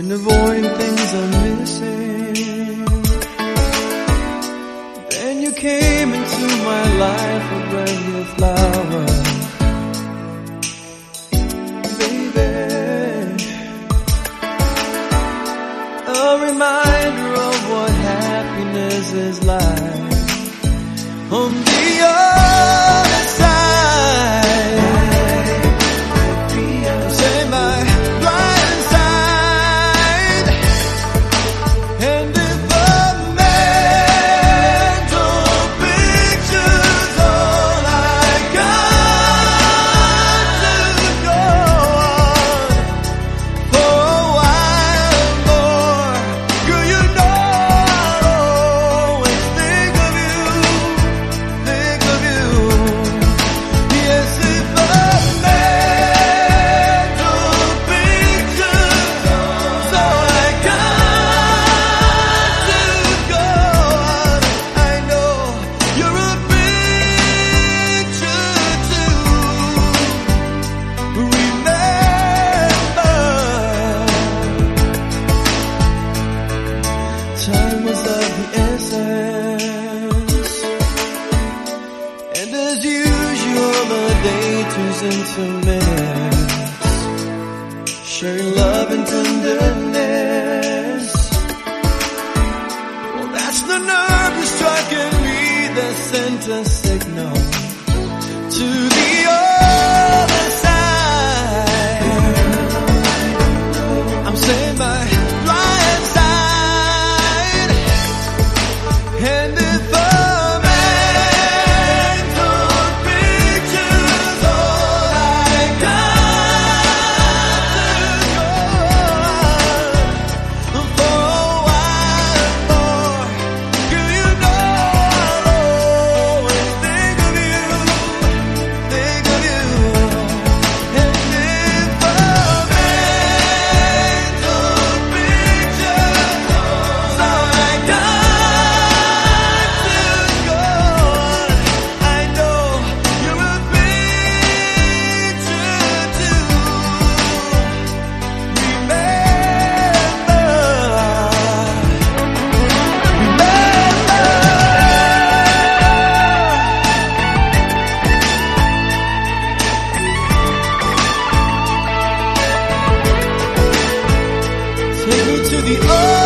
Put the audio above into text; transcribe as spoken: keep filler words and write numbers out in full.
and avoiding things I'm missing. Then you came into my life, a brand new flower. Baby, a reminder of what happiness is like on the other side. Say my blind side, and if the mental picture's all I got to go on for a while more, girl, you know I'll always think of you, think of you. Yes, if the mental picture's all I got to go on, I know you're a picture too. Remember, time was of the essence, and as usual the day turns into minutes, sharing love and tenderness. Well, that's the nerve that struck in me that sent a signal to the other side. I'm saying my blind side, and if the mental picture's all I got to go on for a while more, girl, you know I'll always think of you, think of you. And if the mental picture's all I got to go on, I know you're a picture too. Remember, remember. Take me to the